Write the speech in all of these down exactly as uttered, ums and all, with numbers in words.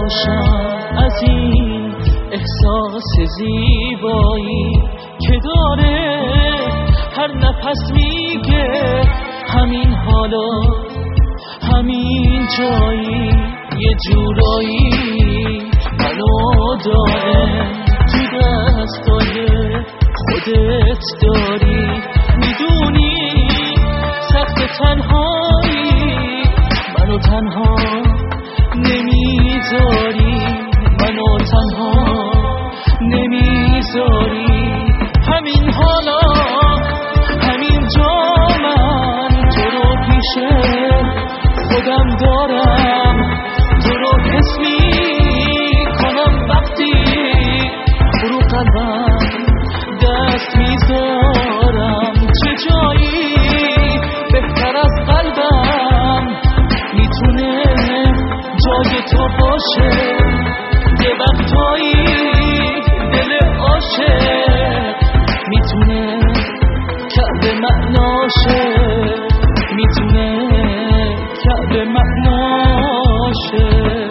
باشم از این احساس زیبایی که داره هر نفس میگه همین حالا همین جایی یه جورایی منو داره تو دستای خودت داری میدونی سخت تنهایی منو تنها نمیذاری منو تنها نمیذاری همین حالا همین جا من تو رو پیش خودم دارم تو رو حس میکنم وقتی رو قلبم دست میذارم چه جایی بهتر از قلبم میتونه جای تو باشه یه وقتایی دل عاشق میتونه کعبه معناشه میتونه کعبه معناشه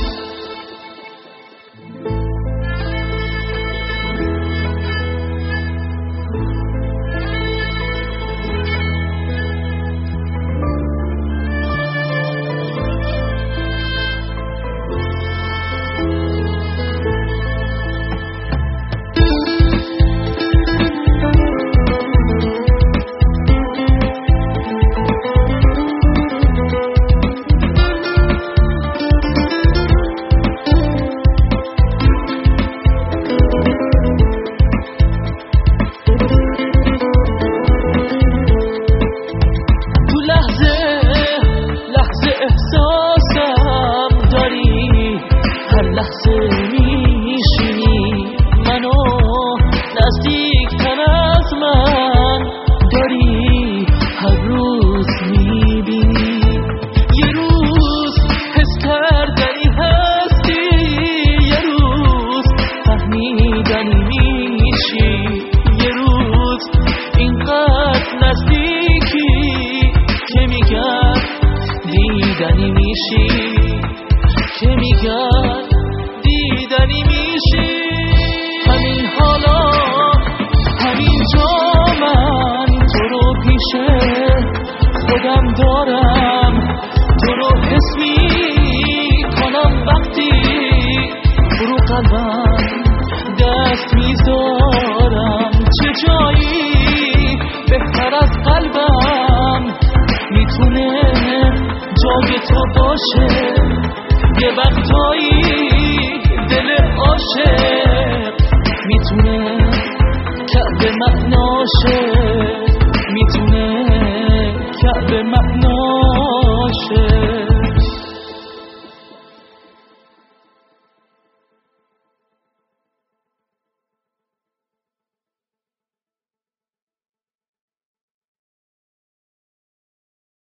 لحظه میشینی منو نزدیکتر از من داری هر روز میبینی یه روز حس کردنی هستی یه روز فهمیدنی میشی یه روز اینقدر نزدیکی که میگن دیدنی میشی که میگن دیدنی میشی همین حالا همین جا من تو رو پیش خودم دارم تو رو حس میکنم وقتی رو قلبم دست میذارم چه جایی بهتر از قلبم میتونه جای تو باشه یه وقتایی دل عاشق میتونه کعبه معناشه میتونه کعبه معناشه